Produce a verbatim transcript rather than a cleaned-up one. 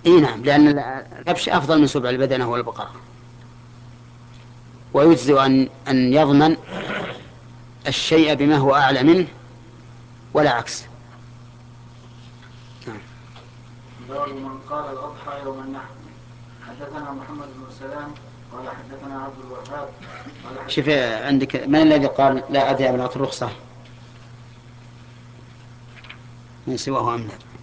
اي نعم، لأن الكبش أفضل من سبع البدنة والبقرة، ويجزئ أن أن يضمن الشيء بما هو أعلى منه ولا عكس. نعم. باب من قال الأضحى يوم النحر. حدثنا محمد بن سلام قال حدثنا عبد الوهاب قال شوف عندك من الذي قال لا أدري أبلغت الرخصة من سواه أم لا؟